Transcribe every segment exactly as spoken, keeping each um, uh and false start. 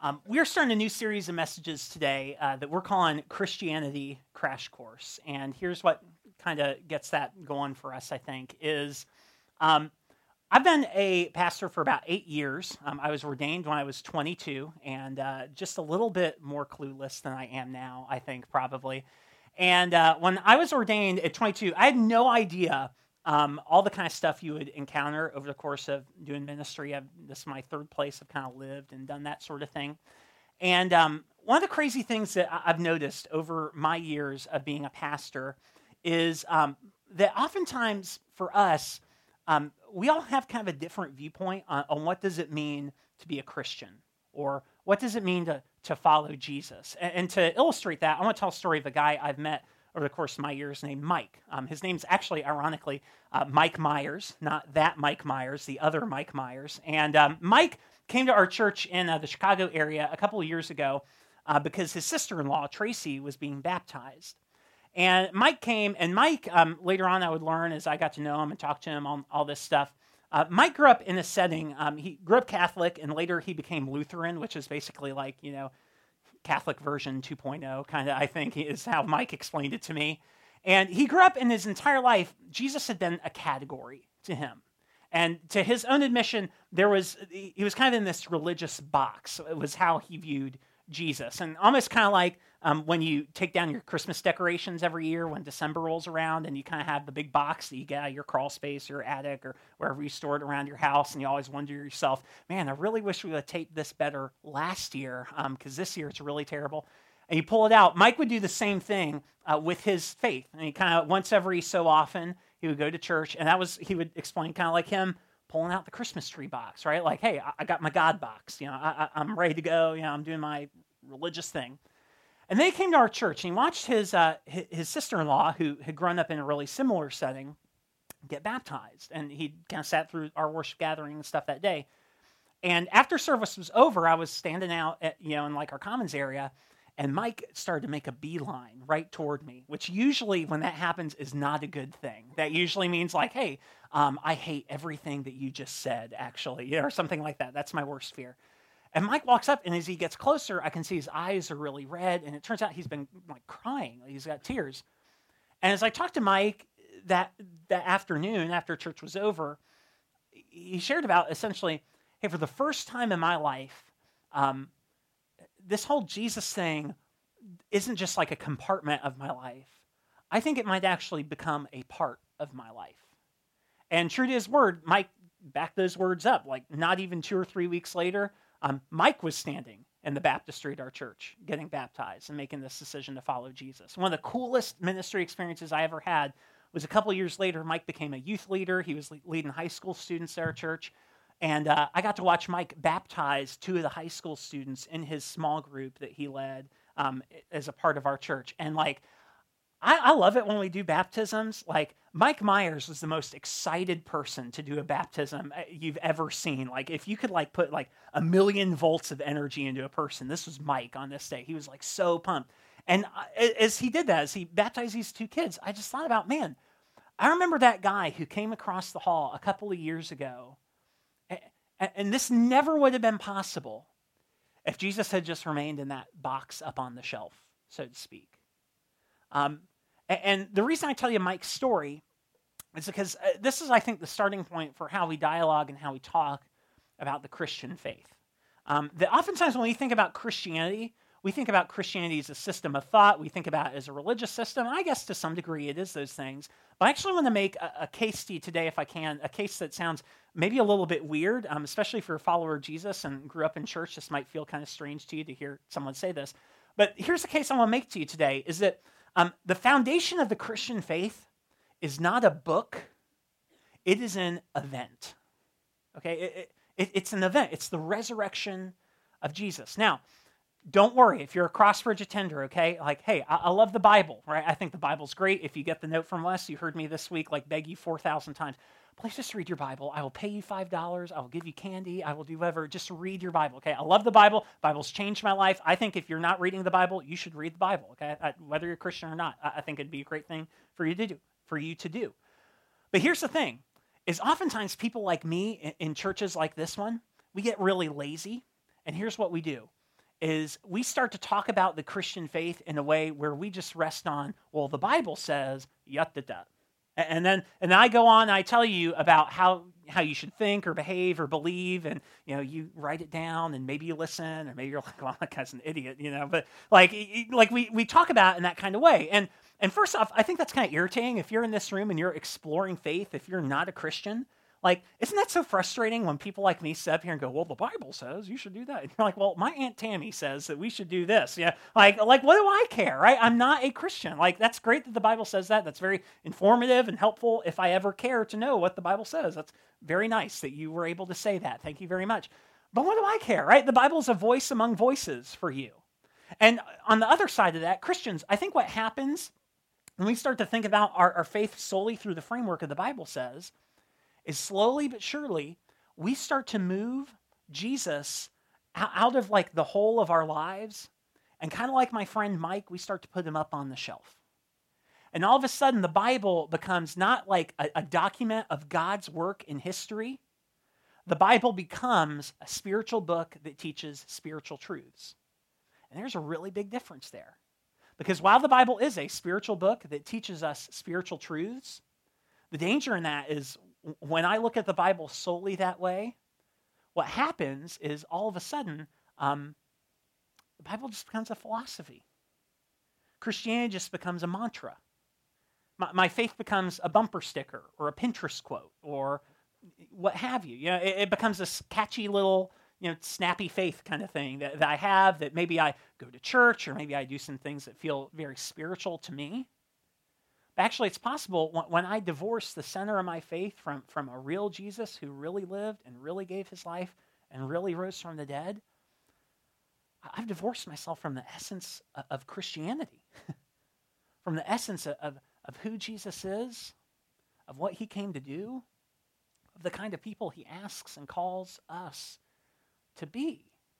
Um, we're starting a new series of messages today uh, that we're calling Christianity Crash Course. And here's what kind of gets that going for us, I think, is um, I've been a pastor for about eight years. Um, I was ordained when I was twenty-two, and uh, just a little bit more clueless than I am now, I think, probably. And uh, when I was ordained at twenty-two, I had no idea um, all the kind of stuff you would encounter over the course of doing ministry. I've, this is my third place I've kind of lived and done that sort of thing. And um, one of the crazy things that I've noticed over my years of being a pastor is um, that oftentimes for us, um, we all have kind of a different viewpoint on, on what does it mean to be a Christian, or what does it mean to, to follow Jesus. And, and to illustrate that, I want to tell a story of a guy I've met over the course of my years named Mike. Um, his name's actually, ironically, uh, Mike Myers, not that Mike Myers, the other Mike Myers. And um, Mike came to our church in uh, the Chicago area a couple of years ago uh, because his sister-in-law, Tracy, was being baptized. And Mike came, and Mike, um, later on I would learn as I got to know him and talk to him on all this stuff, uh, Mike grew up in a setting, um, he grew up Catholic, and later he became Lutheran, which is basically like, you know, Catholic version two point oh, kind of, I think, is how Mike explained it to me. And he grew up in his entire life, Jesus had been a category to him. And to his own admission, there was he was kind of in this religious box. It was how he viewed Jesus. And almost kind of like um, when you take down your Christmas decorations every year when December rolls around and you kind of have the big box that you get out of your crawl space, your attic, or wherever you store it around your house, and you always wonder to yourself, man, I really wish we would have taped this better last year because um, this year it's really terrible. And you pull it out. Mike would do the same thing uh, with his faith. And he kind of, once every so often, he would go to church, and that was, he would explain kind of like him pulling out the Christmas tree box, right? Like, hey, I, I got my God box. You know, I, I, I'm ready to go. You know, I'm doing my religious thing. And then he came to our church, and he watched his, uh, his, his sister-in-law, who had grown up in a really similar setting, get baptized. And he kind of sat through our worship gathering and stuff that day. And after service was over, I was standing out at, you know, in like our commons area, and Mike started to make a beeline right toward me, which usually when that happens is not a good thing. That usually means like, hey, um, I hate everything that you just said, actually, you know, or something like that. That's my worst fear. And Mike walks up, and as he gets closer, I can see his eyes are really red, and it turns out he's been like crying. He's got tears. And as I talked to Mike that that afternoon after church was over, he shared about essentially, hey, for the first time in my life, um, this whole Jesus thing isn't just like a compartment of my life. I think it might actually become a part of my life. And true to his word, Mike backed those words up. Like not even two or three weeks later, um, Mike was standing in the baptistry at our church, getting baptized and making this decision to follow Jesus. One of the coolest ministry experiences I ever had was a couple years later, Mike became a youth leader. He was leading high school students at our church. And uh, I got to watch Mike baptize two of the high school students in his small group that he led um, as a part of our church. And like, I, I love it when we do baptisms. Like Mike Myers was the most excited person to do a baptism you've ever seen. Like if you could like put like a million volts of energy into a person, this was Mike on this day. He was like so pumped. And as he did that, as he baptized these two kids, I just thought about, man, I remember that guy who came across the hall a couple of years ago. And this never would have been possible if Jesus had just remained in that box up on the shelf, so to speak. Um, and the reason I tell you Mike's story is because this is, I think, the starting point for how we dialogue and how we talk about the Christian faith. Um, that oftentimes when we think about Christianity, we think about Christianity as a system of thought. We think about it as a religious system. I guess to some degree it is those things. But I actually want to make a, a case to you today, if I can, a case that sounds maybe a little bit weird, um, especially if you're a follower of Jesus and grew up in church. This might feel kind of strange to you to hear someone say this. But here's the case I want to make to you today, is that um, the foundation of the Christian faith is not a book. It is an event. Okay, it, it, it's an event. It's the resurrection of Jesus. Now, don't worry if you're a Crossbridge attender, okay? Like, hey, I, I love the Bible, right? I think the Bible's great. If you get the note from Wes, you heard me this week, like, beg you four thousand times. Please just read your Bible. I will pay you five dollars. I will give you candy. I will do whatever. Just read your Bible, okay? I love the Bible. Bible's changed my life. I think if you're not reading the Bible, you should read the Bible, okay? I, whether you're a Christian or not, I, I think it'd be a great thing for you to do, for you to do. But here's the thing, is oftentimes people like me in, in churches like this one, we get really lazy, and here's what we do. is we start to talk about the Christian faith in a way where we just rest on, well, the Bible says, yat-da-da. And then and then I go on and I tell you about how, how you should think or behave or believe, and you know, you write it down and maybe you listen, or maybe you're like, well, that guy's an idiot, you know. But like like we, we talk about it in that kind of way. And and first off, I think that's kind of irritating if you're in this room and you're exploring faith, if you're not a Christian. Like, isn't that so frustrating when people like me sit up here and go, well, the Bible says you should do that. And you're like, well, my Aunt Tammy says that we should do this. Yeah, like, like what do I care, right? I'm not a Christian. Like, that's great that the Bible says that. That's very informative and helpful if I ever care to know what the Bible says. That's very nice that you were able to say that. Thank you very much. But what do I care, right? The Bible is a voice among voices for you. And on the other side of that, Christians, I think what happens when we start to think about our, our faith solely through the framework of the Bible says is slowly but surely, we start to move Jesus out of like the whole of our lives, and kind of like my friend Mike, we start to put him up on the shelf. And all of a sudden, the Bible becomes not like a, a document of God's work in history. The Bible becomes a spiritual book that teaches spiritual truths. And there's a really big difference there. Because while the Bible is a spiritual book that teaches us spiritual truths, the danger in that is when I look at the Bible solely that way, what happens is all of a sudden, um, the Bible just becomes a philosophy. Christianity just becomes a mantra. My, my faith becomes a bumper sticker or a Pinterest quote or what have you. You know, it, it becomes this catchy little, you know, snappy faith kind of thing that, that I have, that maybe I go to church or maybe I do some things that feel very spiritual to me. Actually, it's possible when I divorce the center of my faith from, from a real Jesus who really lived and really gave his life and really rose from the dead, I've divorced myself from the essence of Christianity, from the essence of, of who Jesus is, of what he came to do, of the kind of people he asks and calls us to be.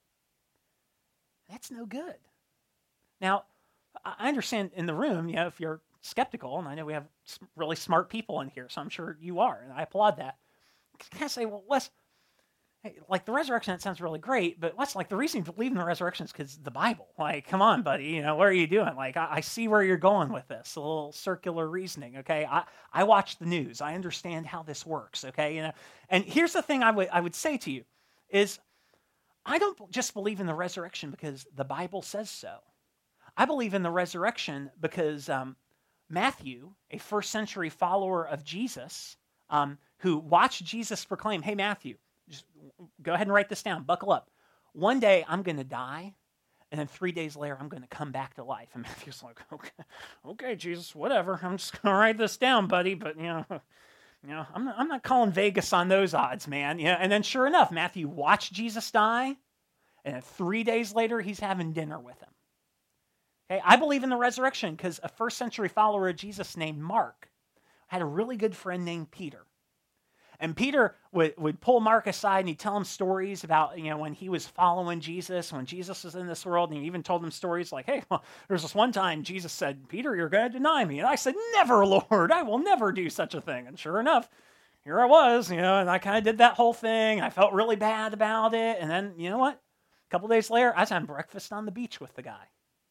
That's no good. Now, I understand in the room, you know, if you're skeptical, and I know we have really smart people in here, so I'm sure you are, and I applaud that. You can't say, well, Wes, hey, like the resurrection, that sounds really great, but Wes, like the reason you believe in the resurrection is because the Bible. Like, come on, buddy, you know, what are you doing? Like, I, I see where you're going with this, a little circular reasoning, okay? I, I watch the news. I understand how this works, okay? You know, and here's the thing I would I would say to you is, I don't just believe in the resurrection because the Bible says so. I believe in the resurrection because um, Matthew, a first century follower of Jesus, um, who watched Jesus proclaim, hey, Matthew, just go ahead and write this down, buckle up. One day I'm going to die, and then three days later I'm going to come back to life. And Matthew's like, okay, okay, Jesus, whatever. I'm just going to write this down, buddy, but, you know, you know, I'm not, I'm not calling Vegas on those odds, man. You know, and then sure enough, Matthew watched Jesus die, and then three days later he's having dinner with him. Okay, I believe in the resurrection because a first century follower of Jesus named Mark had a really good friend named Peter. And Peter would, would pull Mark aside and he'd tell him stories about, you know, when he was following Jesus, when Jesus was in this world, and he even told him stories like, hey, well, there's this one time Jesus said, Peter, you're going to deny me. And I said, never, Lord, I will never do such a thing. And sure enough, here I was, you know, and I kind of did that whole thing. I felt really bad about it. And then, you know what? A couple days later, I was having breakfast on the beach with the guy.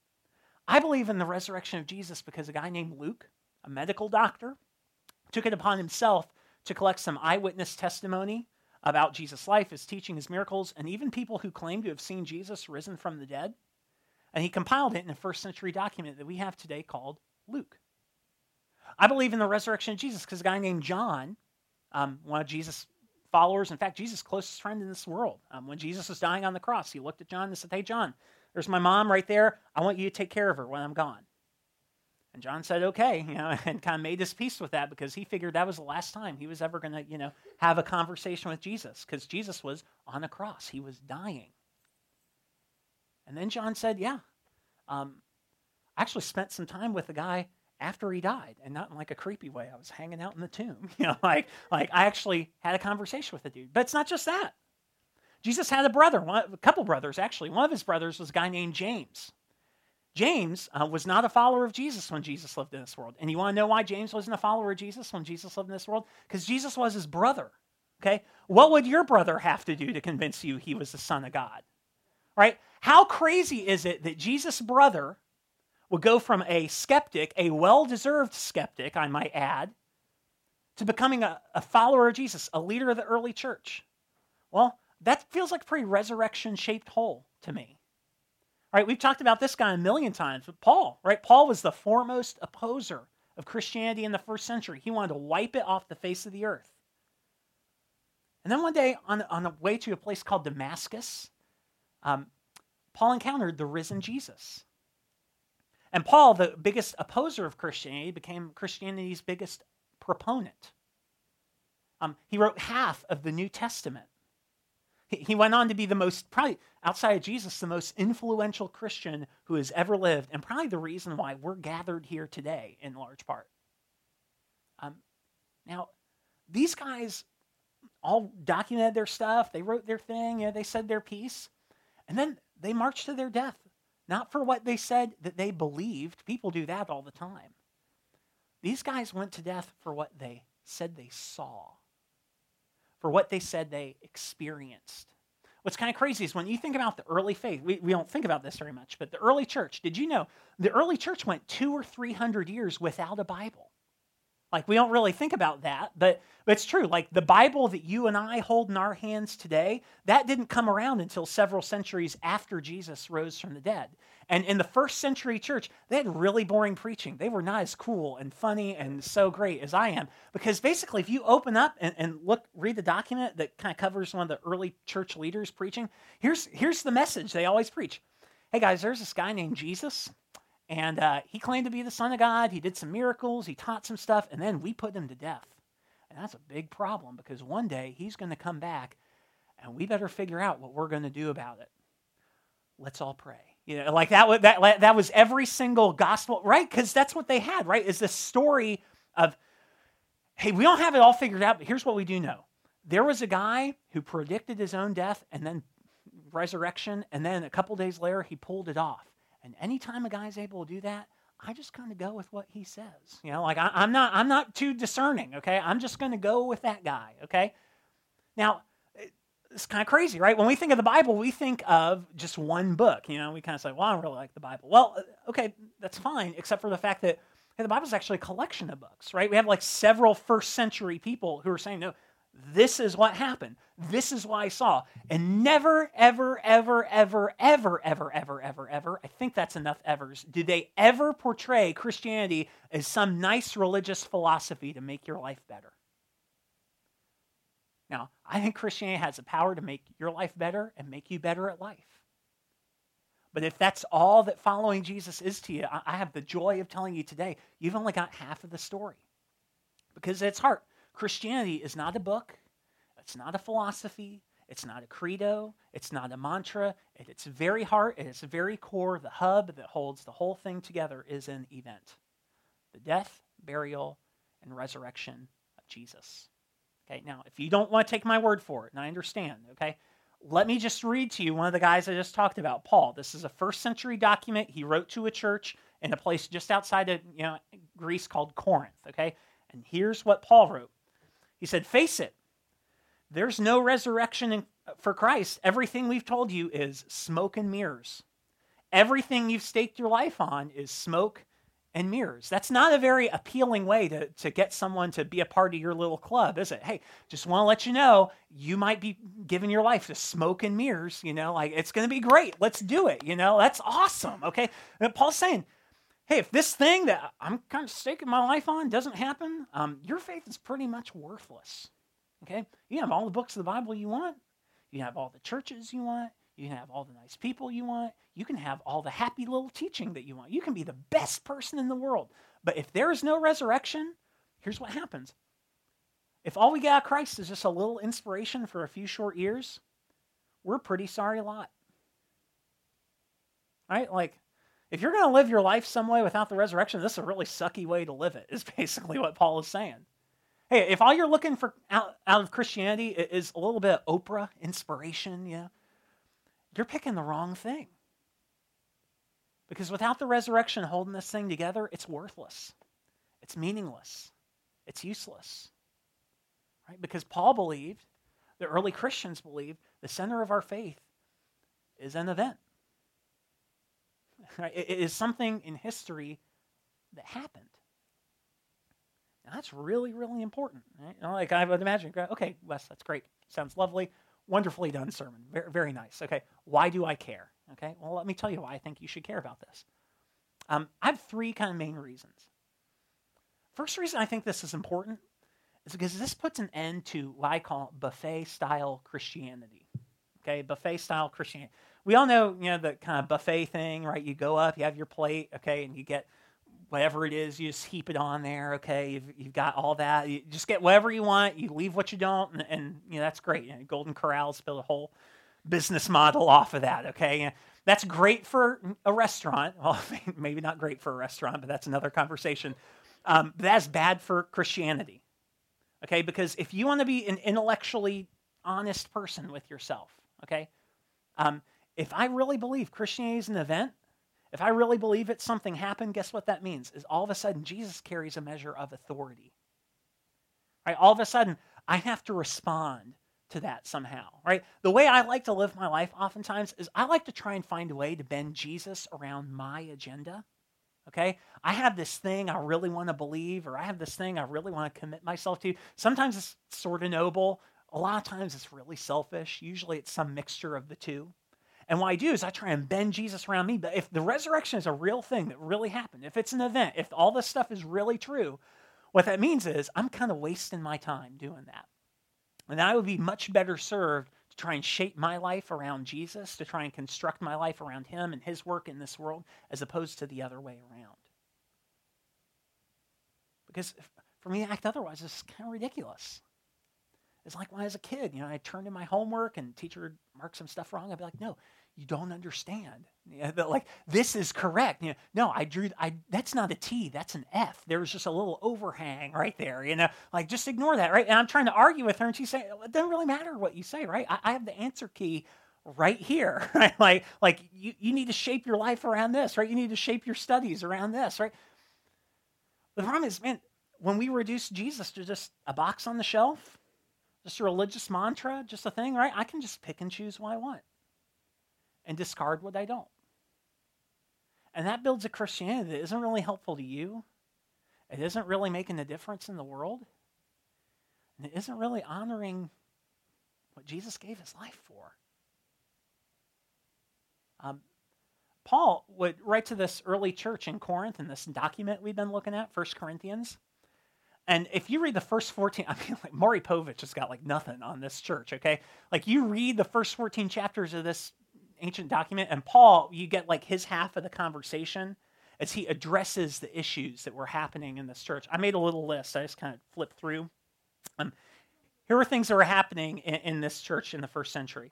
I believe in the resurrection of Jesus because a guy named Luke, a medical doctor, took it upon himself to collect some eyewitness testimony about Jesus' life, his teaching, his miracles, and even people who claim to have seen Jesus risen from the dead. And he compiled it in a first century document that we have today called Luke. I believe in the resurrection of Jesus because a guy named John, um, one of Jesus' followers, in fact, Jesus' closest friend in this world, um, when Jesus was dying on the cross, he looked at John and said, hey, John, there's my mom right there. I want you to take care of her when I'm gone. And John said, okay, you know, and kind of made his peace with that because he figured that was the last time he was ever going to, you know, have a conversation with Jesus because Jesus was on a cross. He was dying. And then John said, yeah, um, I actually spent some time with the guy after he died, and not in like a creepy way. I was hanging out in the tomb, you know, like, like I actually had a conversation with the dude. But it's not just that. Jesus had a brother, one, a couple brothers actually. One of his brothers was a guy named James. James uh, was not a follower of Jesus when Jesus lived in this world. And you want to know why James wasn't a follower of Jesus when Jesus lived in this world? Because Jesus was his brother, okay? What would your brother have to do to convince you he was the Son of God, right? How crazy is it that Jesus' brother would go from a skeptic, a well-deserved skeptic, I might add, to becoming a, a follower of Jesus, a leader of the early church? Well, that feels like a pretty resurrection-shaped hole to me. All right, we've talked about this guy a million times, but Paul, right? Paul was the foremost opposer of Christianity in the first century. He wanted to wipe it off the face of the earth. And then one day, on, on the way to a place called Damascus, um, Paul encountered the risen Jesus. And Paul, the biggest opposer of Christianity, became Christianity's biggest proponent. Um, he wrote half of the New Testament. He, he went on to be the most, probably outside of Jesus, the most influential Christian who has ever lived, and probably the reason why we're gathered here today in large part. Um, now, these guys all documented their stuff. They wrote their thing. You know, they said their piece. And then they marched to their death. Not for what they said that they believed. People do that all the time. These guys went to death for what they said they saw. For what they said they experienced. What's kind of crazy is when you think about the early faith, we, we don't think about this very much, but the early church, did you know the early church went two or three hundred years without a Bible? Like, we don't really think about that, but, but it's true. Like, the Bible that you and I hold in our hands today, that didn't come around until several centuries after Jesus rose from the dead. And in the first century church, they had really boring preaching. They were not as cool and funny and so great as I am. Because basically, if you open up and, and look, read the document that kind of covers one of the early church leaders preaching, here's, here's the message they always preach. Hey guys, there's this guy named Jesus. And uh, he claimed to be the Son of God. He did some miracles. He taught some stuff. And then we put him to death. And that's a big problem because one day he's going to come back and we better figure out what we're going to do about it. Let's all pray. You know, like that was, that, that was every single gospel, right? Because that's what they had, right? Is this story of, hey, we don't have it all figured out, but here's what we do know. There was a guy who predicted his own death and then resurrection. And then a couple days later, he pulled it off. And anytime a guy's able to do that, I just kind of go with what he says. You know, like I, I'm not, I'm not too discerning. Okay, I'm just going to go with that guy. Okay. Now, it's kind of crazy, right? When we think of the Bible, we think of just one book. You know, we kind of say, "Well, I don't really like the Bible." Well, okay, that's fine, except for the fact that hey, the Bible is actually a collection of books, right? We have like several first century people who are saying, "No, this is what happened. This is what I saw." And never, ever, ever, ever, ever, ever, ever, ever, ever, I think that's enough evers, do they ever portray Christianity as some nice religious philosophy to make your life better. Now, I think Christianity has the power to make your life better and make you better at life. But if that's all that following Jesus is to you, I have the joy of telling you today, you've only got half of the story. Because it's hard. Christianity is not a book, it's not a philosophy, it's not a credo, it's not a mantra. At its very heart, at its very core, the hub that holds the whole thing together is an event. The death, burial, and resurrection of Jesus. Okay, now, if you don't want to take my word for it, and I understand, okay, let me just read to you one of the guys I just talked about, Paul. This is a first century document he wrote to a church in a place just outside of you know Greece called Corinth, okay? And here's what Paul wrote. He said, "Face it, there's no resurrection in, for Christ. Everything we've told you is smoke and mirrors. Everything you've staked your life on is smoke and mirrors." That's not a very appealing way to, to get someone to be a part of your little club, is it? Hey, just want to let you know, you might be giving your life to smoke and mirrors, you know, like it's going to be great. Let's do it, you know, that's awesome, okay? And Paul's saying, hey, if this thing that I'm kind of staking my life on doesn't happen, um, your faith is pretty much worthless, okay? You have all the books of the Bible you want. You have all the churches you want. You can have all the nice people you want. You can have all the happy little teaching that you want. You can be the best person in the world. But if there is no resurrection, here's what happens. If all we get out of Christ is just a little inspiration for a few short years, we're a pretty sorry lot. Right? Like, if you're going to live your life some way without the resurrection, this is a really sucky way to live it, is basically what Paul is saying. Hey, if all you're looking for out, out of Christianity is a little bit of Oprah inspiration, you know, you're picking the wrong thing. Because without the resurrection holding this thing together, it's worthless. It's meaningless. It's useless. Right? Because Paul believed, the early Christians believed, the center of our faith is an event. Right? It, it is something in history that happened. Now, that's really, really important. Right? You know, like I would imagine, okay, Wes, that's great. Sounds lovely. Wonderfully done sermon. Very, very nice. Okay, why do I care? Okay, well, let me tell you why I think you should care about this. Um, I have three kind of main reasons. First reason I think this is important is because this puts an end to what I call buffet-style Christianity. Okay, buffet-style Christianity. We all know, you know, the kind of buffet thing, right? You go up, you have your plate, okay, and you get whatever it is, you just heap it on there, okay? You've, you've got all that. You just get whatever you want. You leave what you don't, and, and you know, that's great. You know, Golden Corral's built a whole business model off of that, okay? And that's great for a restaurant. Well, maybe not great for a restaurant, but that's another conversation. Um, that's bad for Christianity, okay? Because if you want to be an intellectually honest person with yourself, okay? Um, if I really believe Christianity is an event, if I really believe it, something happened, guess what that means? Is all of a sudden Jesus carries a measure of authority. Right? All of a sudden, I have to respond to that somehow. Right? The way I like to live my life oftentimes is I like to try and find a way to bend Jesus around my agenda. Okay? I have this thing I really want to believe, or I have this thing I really want to commit myself to. Sometimes it's sort of noble. A lot of times it's really selfish. Usually it's some mixture of the two. And what I do is I try and bend Jesus around me. But if the resurrection is a real thing that really happened, if it's an event, if all this stuff is really true, what that means is I'm kind of wasting my time doing that. And I would be much better served to try and shape my life around Jesus, to try and construct my life around him and his work in this world, as opposed to the other way around. Because if, for me to act otherwise is kind of ridiculous. It's like when I was a kid, you know, I turned in my homework and teacher would mark some stuff wrong. I'd be like, no, you don't understand. You know, but like, this is correct. You know, no, I drew, I, that's not a T, that's an F. There was just a little overhang right there, you know, like just ignore that, right? And I'm trying to argue with her and she's saying, it doesn't really matter what you say, right? I, I have the answer key right here, right? Like, like you, you need to shape your life around this, right? You need to shape your studies around this, right? The problem is, man, when we reduce Jesus to just a box on the shelf, just a religious mantra, just a thing, right? I can just pick and choose what I want and discard what I don't. And that builds a Christianity that isn't really helpful to you. It isn't really making a difference in the world. And it isn't really honoring what Jesus gave his life for. Um, Paul would write to this early church in Corinth in this document we've been looking at, First Corinthians. And if you read the first fourteen, I mean, like Maury Povich has got like nothing on this church, okay? Like you read the first fourteen chapters of this ancient document, and Paul, you get like his half of the conversation as he addresses the issues that were happening in this church. I made a little list. I just kind of flipped through. Um, here were things that were happening in, in this church in the first century.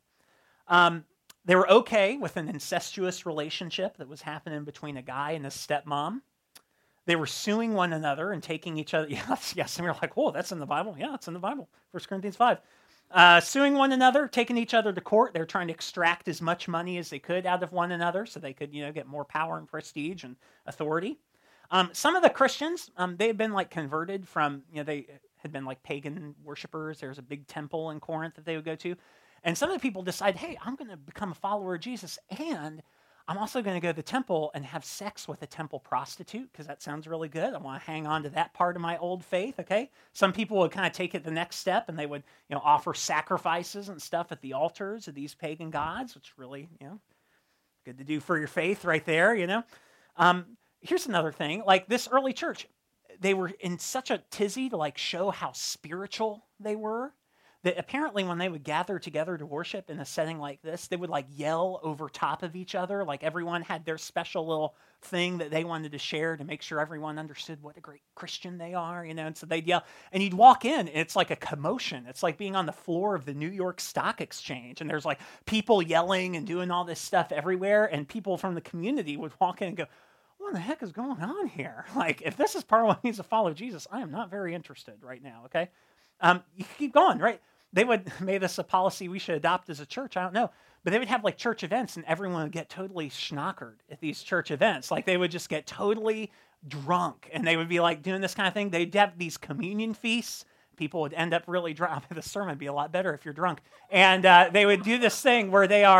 Um, they were okay with an incestuous relationship that was happening between a guy and his stepmom. They were suing one another and taking each other. Yes, yes. And we were like, whoa, that's in the Bible. Yeah, it's in the Bible. First Corinthians five. Uh, suing one another, taking each other to court. They were trying to extract as much money as they could out of one another so they could, you know, get more power and prestige and authority. Um, some of the Christians, um, they had been like converted from, you know, they had been like pagan worshipers. There was a big temple in Corinth that they would go to. And some of the people decide, hey, I'm going to become a follower of Jesus, and I'm also going to go to the temple and have sex with a temple prostitute because that sounds really good. I want to hang on to that part of my old faith, okay? Some people would kind of take it the next step and they would, you know, offer sacrifices and stuff at the altars of these pagan gods, which really, you know, good to do for your faith right there, you know? Um, here's another thing. Like this early church, they were in such a tizzy to like show how spiritual they were, that apparently when they would gather together to worship in a setting like this, they would like yell over top of each other. Like everyone had their special little thing that they wanted to share to make sure everyone understood what a great Christian they are, you know? And so they'd yell, and you'd walk in, and it's like a commotion. It's like being on the floor of the New York Stock Exchange, and there's like people yelling and doing all this stuff everywhere, and people from the community would walk in and go, what the heck is going on here? Like, if this is part of what it means to follow Jesus, I am not very interested right now, okay? Um, you keep going, right? They would make this a policy we should adopt as a church. I don't know. But they would have like church events and everyone would get totally schnockered at these church events. Like they would just get totally drunk and they would be like doing this kind of thing. They'd have these communion feasts. People would end up really drunk. The sermon would be a lot better if you're drunk. And uh, they would do this thing where they are,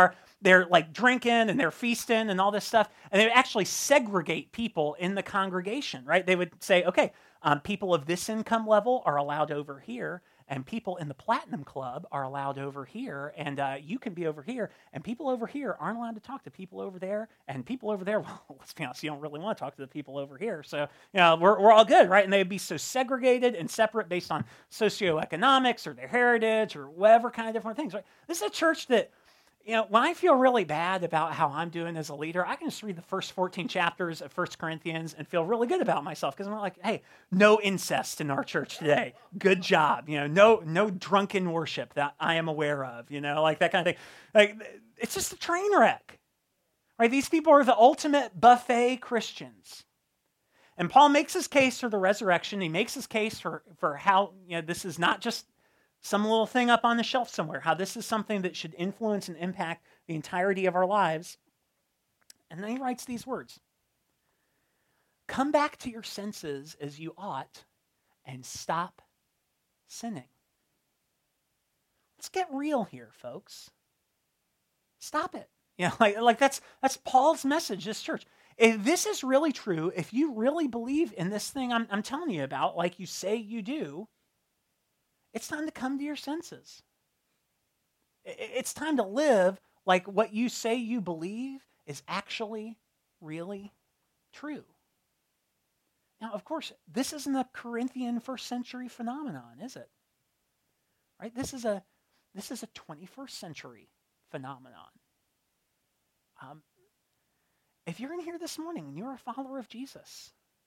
they're like drinking and they're feasting and all this stuff. And they would actually segregate people in the congregation, right? They would say, okay, um, people of this income level are allowed over here, and people in the Platinum Club are allowed over here, and uh, you can be over here, and people over here aren't allowed to talk to people over there, and people over there, well, let's be honest, you don't really want to talk to the people over here, so, you know, we're, we're all good, right? And they'd be so segregated and separate based on socioeconomics or their heritage or whatever kind of different things, right? This is a church that, you know, when I feel really bad about how I'm doing as a leader, I can just read the first fourteen chapters of First Corinthians and feel really good about myself because I'm like, hey, no incest in our church today. Good job. You know, no no drunken worship that I am aware of, you know, like that kind of thing. Like, it's just a train wreck, right? These people are the ultimate buffet Christians. And Paul makes his case for the resurrection. He makes his case for, for how, you know, this is not just some little thing up on the shelf somewhere, how this is something that should influence and impact the entirety of our lives. And then he writes these words. Come back to your senses as you ought and stop sinning. Let's get real here, folks. Stop it. You know, like, like that's that's Paul's message, this church. If this is really true, if you really believe in this thing I'm, I'm telling you about, like you say you do, it's time to come to your senses. It's time to live like what you say you believe is actually really true. Now, of course, this isn't a Corinthian first century phenomenon, is it? Right? This is a this is a twenty-first century phenomenon. Um, if you're in here this morning and you're a follower of Jesus,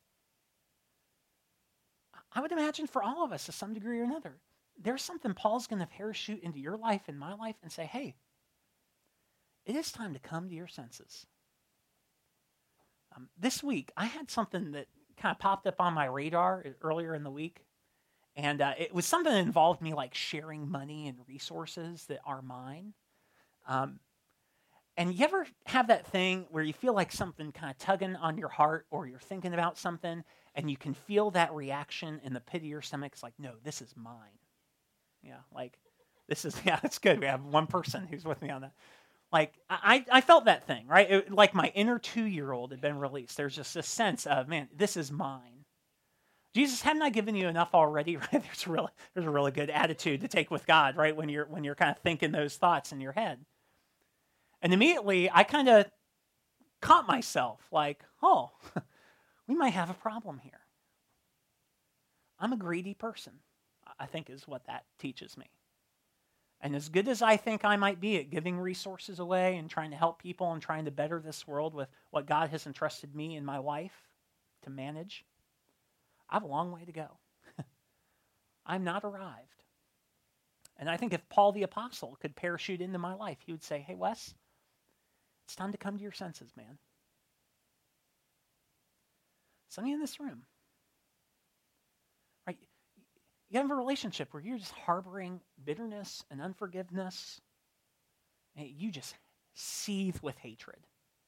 I would imagine for all of us to some degree or another, there's something Paul's going to parachute into your life and my life and say, hey, it is time to come to your senses. Um, this week, I had something that kind of popped up on my radar earlier in the week. And uh, it was something that involved me like sharing money and resources that are mine. Um, and you ever have that thing where you feel like something kind of tugging on your heart or you're thinking about something and you can feel that reaction in the pit of your stomach? It's like, no, this is mine. Yeah, like, this is, yeah, it's good. We have one person who's with me on that. Like, I, I felt that thing, right? It, like my inner two-year-old had been released. There's just this sense of, man, this is mine. Jesus, hadn't I given you enough already? Right? There's a really, there's a really good attitude to take with God, right? When you're when you're kind of thinking those thoughts in your head. And immediately, I kind of caught myself like, oh, we might have a problem here. I'm a greedy person, I think is what that teaches me. And as good as I think I might be at giving resources away and trying to help people and trying to better this world with what God has entrusted me and my wife to manage, I have a long way to go. I'm not arrived. And I think if Paul the Apostle could parachute into my life, he would say, hey, Wes, it's time to come to your senses, man. Some of you in this room, right? You have a relationship where you're just harboring bitterness and unforgiveness, and you just seethe with hatred.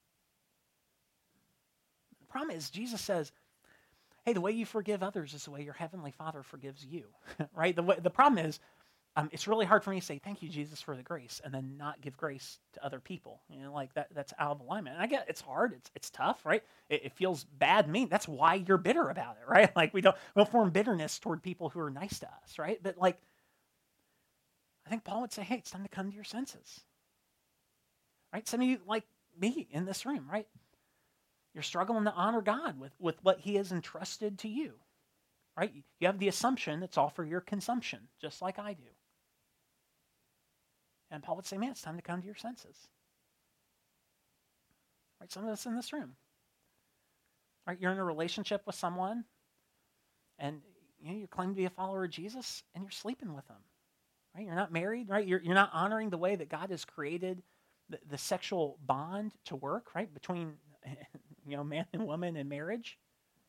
The problem is, Jesus says, hey, the way you forgive others is the way your heavenly Father forgives you, right? The, way, the problem is, um, it's really hard for me to say, thank you, Jesus, for the grace, and then not give grace to other people. You know, like that, that's out of alignment. And I get it's hard, it's it's tough, right? It, it feels bad, mean. That's why you're bitter about it, right? Like we don't, we don't form bitterness toward people who are nice to us, right? But like, I think Paul would say, hey, it's time to come to your senses, right? Some of you, like me in this room, right? You're struggling to honor God with, with what he has entrusted to you, right? You have the assumption it's all for your consumption, just like I do. And Paul would say, man, it's time to come to your senses. Right? Some of us in this room, right? You're in a relationship with someone, and you know, you're claiming to be a follower of Jesus, and you're sleeping with them, right? You're not married, right? You're, you're not honoring the way that God has created the, the sexual bond to work, right? Between you know, man and woman in marriage.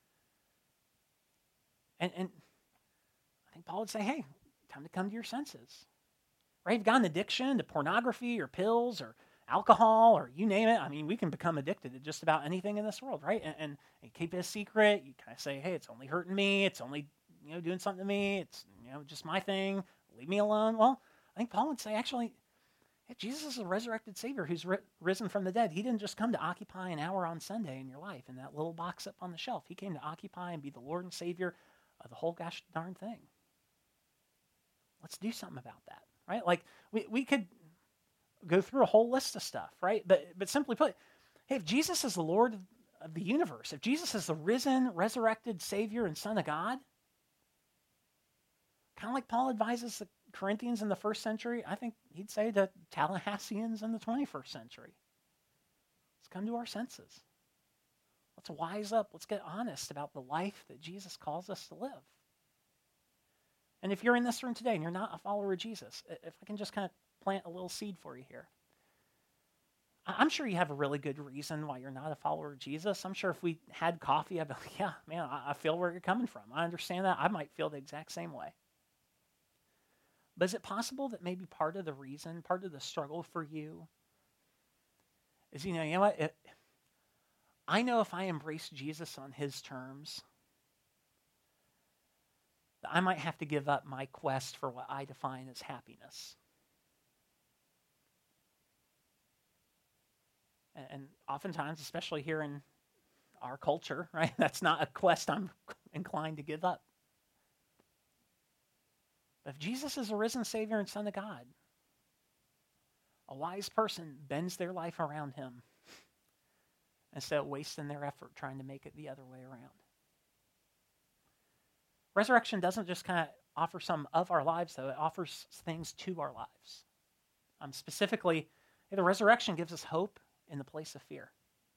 And, and I think Paul would say, hey, time to come to your senses. Right? You've got an addiction to pornography or pills or alcohol or you name it. I mean, we can become addicted to just about anything in this world, right? And, and, and keep it a secret. You kind of say, hey, it's only hurting me. It's only, you know, doing something to me. It's, you know, just my thing. Leave me alone. Well, I think Paul would say, actually, Hey, Jesus is a resurrected Savior who's ri- risen from the dead. He didn't just come to occupy an hour on Sunday in your life in that little box up on the shelf. He came to occupy and be the Lord and Savior of the whole gosh darn thing. Let's do something about that, right? Like, we, we could go through a whole list of stuff, right? But, but simply put, hey, if Jesus is the Lord of the universe, if Jesus is the risen, resurrected Savior and Son of God, kind of like Paul advises the Corinthians in the first century, I think he'd say to Tallahasseans in the twenty-first century, let's come to our senses. Let's wise up. Let's get honest about the life that Jesus calls us to live. And if you're in this room today and you're not a follower of Jesus, if I can just kind of plant a little seed for you here. I'm sure you have a really good reason why you're not a follower of Jesus. I'm sure if we had coffee, I'd be like, yeah, man, I feel where you're coming from. I understand that. I might feel the exact same way. But is it possible that maybe part of the reason, part of the struggle for you is, you know, you know what? It, I know if I embrace Jesus on his terms, that I might have to give up my quest for what I define as happiness. And, and oftentimes, especially here in our culture, right, that's not a quest I'm inclined to give up. But if Jesus is a risen Savior and Son of God, a wise person bends their life around him instead of wasting their effort trying to make it the other way around. Resurrection doesn't just kind of offer some of our lives, though. It offers things to our lives. Um, specifically, the resurrection gives us hope in the place of fear.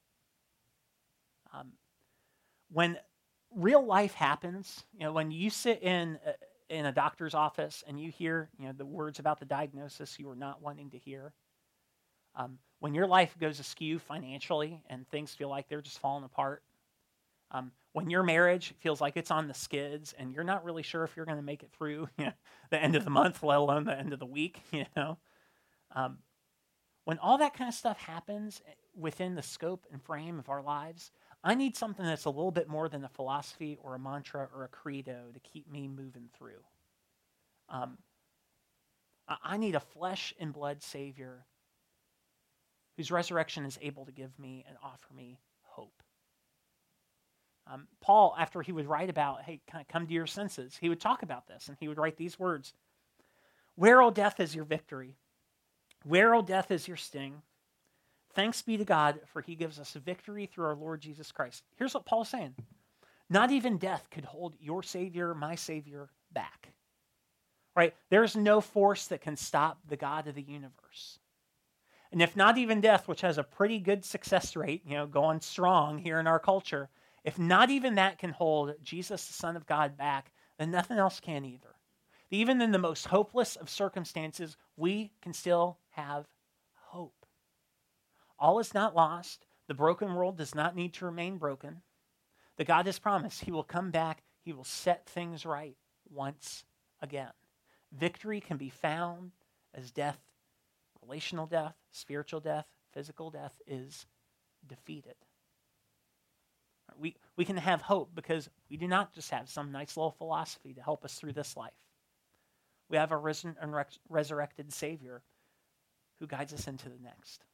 Um, when real life happens, you know, when you sit in a, in a doctor's office and you hear, you know, the words about the diagnosis you were not wanting to hear, um, when your life goes askew financially and things feel like they're just falling apart, um, when your marriage feels like it's on the skids and you're not really sure if you're going to make it through, you know, the end of the month, let alone the end of the week, you know, um, when all that kind of stuff happens within the scope and frame of our lives, I need something that's a little bit more than a philosophy or a mantra or a credo to keep me moving through. Um, I need a flesh and blood Savior whose resurrection is able to give me and offer me hope. Um, Paul, after he would write about, hey, kind of come to your senses, he would talk about this, and he would write these words: "Where, O death, is your victory? Where, O death, is your sting? Thanks be to God, for he gives us victory through our Lord Jesus Christ." Here's what Paul's saying. Not even death could hold your Savior, my Savior, back. Right? There's no force that can stop the God of the universe. And if not even death, which has a pretty good success rate, you know, going strong here in our culture, if not even that can hold Jesus, the Son of God, back, then nothing else can either. Even in the most hopeless of circumstances, we can still have hope. All is not lost. The broken world does not need to remain broken. The God has promised he will come back. He will set things right once again. Victory can be found as death, relational death, spiritual death, physical death is defeated. We, we can have hope because we do not just have some nice little philosophy to help us through this life. We have a risen and res- resurrected Savior who guides us into the next.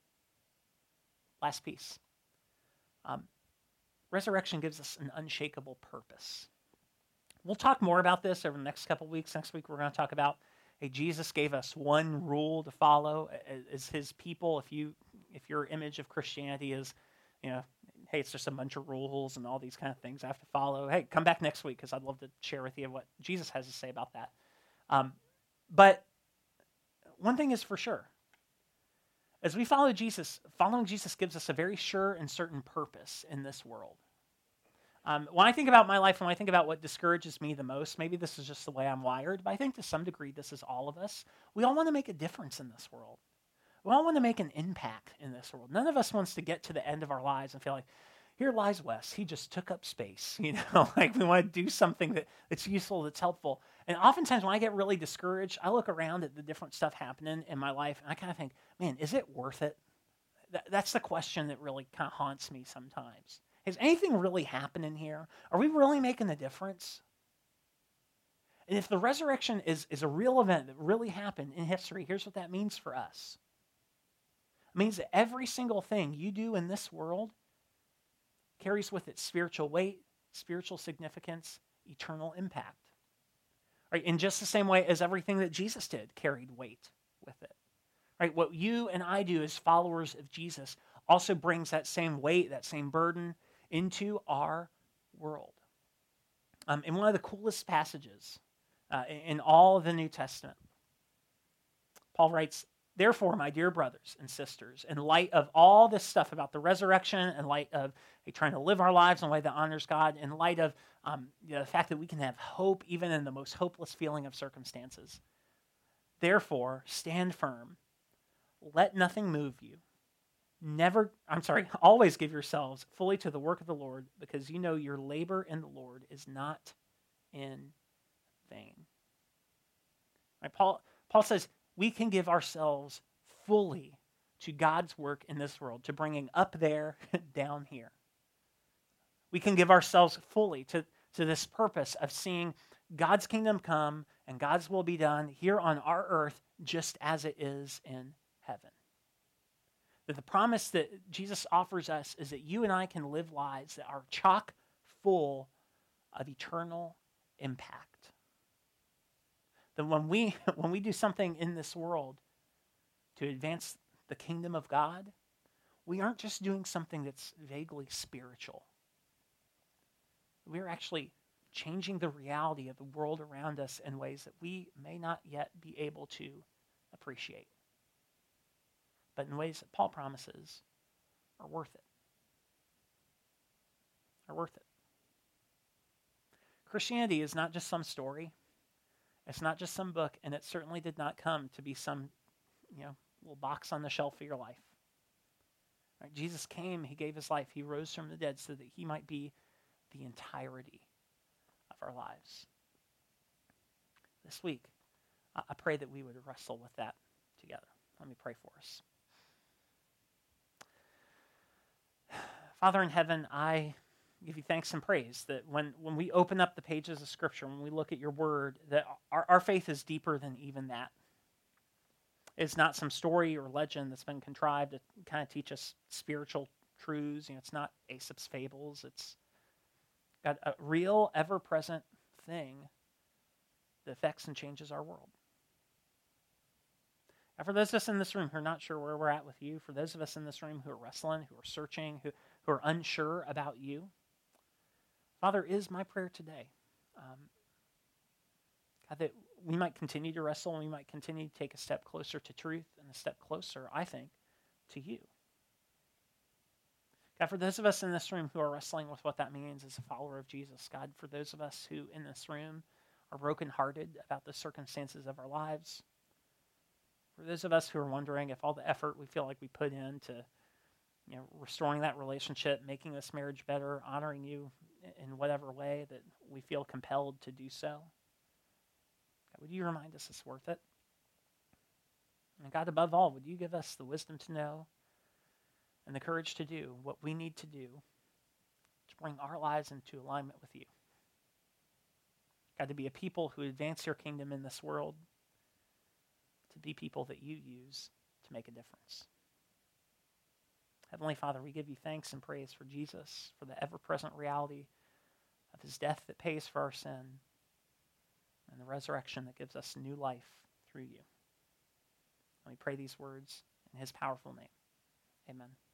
Last piece. Um, resurrection gives us an unshakable purpose. We'll talk more about this over the next couple of weeks. Next week we're going to talk about, hey, Jesus gave us one rule to follow as his people. If you, if your image of Christianity is, you know, hey, it's just a bunch of rules and all these kind of things I have to follow, hey, come back next week because I'd love to share with you what Jesus has to say about that. Um, but one thing is for sure. As we follow Jesus, following Jesus gives us a very sure and certain purpose in this world. Um, when I think about my life, when I think about what discourages me the most, maybe this is just the way I'm wired, but I think to some degree this is all of us. We all want to make a difference in this world. We all want to make an impact in this world. None of us wants to get to the end of our lives and feel like, here lies Wes. He just took up space. You know, like we want to do something that, that's useful, that's helpful. And oftentimes when I get really discouraged, I look around at the different stuff happening in my life and I kind of think, man, is it worth it? Th- that's the question that really kind of haunts me sometimes. Is anything really happening here? Are we really making a difference? And if the resurrection is, is a real event that really happened in history, here's what that means for us. It means that every single thing you do in this world carries with it spiritual weight, spiritual significance, eternal impact. Right? In just the same way as everything that Jesus did carried weight with it. Right? What you and I do as followers of Jesus also brings that same weight, that same burden into our world. Um, in one of the coolest passages uh, in all of the New Testament, Paul writes, "Therefore, my dear brothers and sisters, in light of all this stuff about the resurrection, in light of hey, trying to live our lives in a way that honors God, in light of um, you know, the fact that we can have hope even in the most hopeless feeling of circumstances, therefore, stand firm. Let nothing move you. Never, I'm sorry, always give yourselves fully to the work of the Lord, because you know your labor in the Lord is not in vain." Right? Paul, Paul says we can give ourselves fully to God's work in this world, to bringing up there, down here. We can give ourselves fully to, to this purpose of seeing God's kingdom come and God's will be done here on our earth just as it is in heaven. That the promise that Jesus offers us is that you and I can live lives that are chock full of eternal impact. That when we when we do something in this world to advance the kingdom of God, we aren't just doing something that's vaguely spiritual. We're actually changing the reality of the world around us in ways that we may not yet be able to appreciate, but in ways that Paul promises are worth it. Are worth it. Christianity is not just some story. It's not just some book, and it certainly did not come to be some, you know, little box on the shelf for your life. Right? Jesus came, he gave his life, he rose from the dead so that he might be the entirety of our lives. This week, I pray that we would wrestle with that together. Let me pray for us. Father in heaven, I give you thanks and praise that when, when we open up the pages of Scripture, when we look at your word, that our, our faith is deeper than even that. It's not some story or legend that's been contrived to kind of teach us spiritual truths. You know, it's not Aesop's fables. It's got a real, ever-present thing that affects and changes our world. And for those of us in this room who are not sure where we're at with you, for those of us in this room who are wrestling, who are searching, who, who are unsure about you, Father, is my prayer today, um, God, that we might continue to wrestle and we might continue to take a step closer to truth and a step closer, I think, to you. God, for those of us in this room who are wrestling with what that means as a follower of Jesus, God, for those of us who in this room are brokenhearted about the circumstances of our lives, for those of us who are wondering if all the effort we feel like we put into, you know, restoring that relationship, making this marriage better, honoring you in whatever way that we feel compelled to do so, God, would you remind us it's worth it? And God, above all, would you give us the wisdom to know and the courage to do what we need to do to bring our lives into alignment with you. God, to be a people who advance your kingdom in this world, to be people that you use to make a difference. Heavenly Father, we give you thanks and praise for Jesus, for the ever-present reality of his death that pays for our sin, and the resurrection that gives us new life through you. And we pray these words in his powerful name. Amen.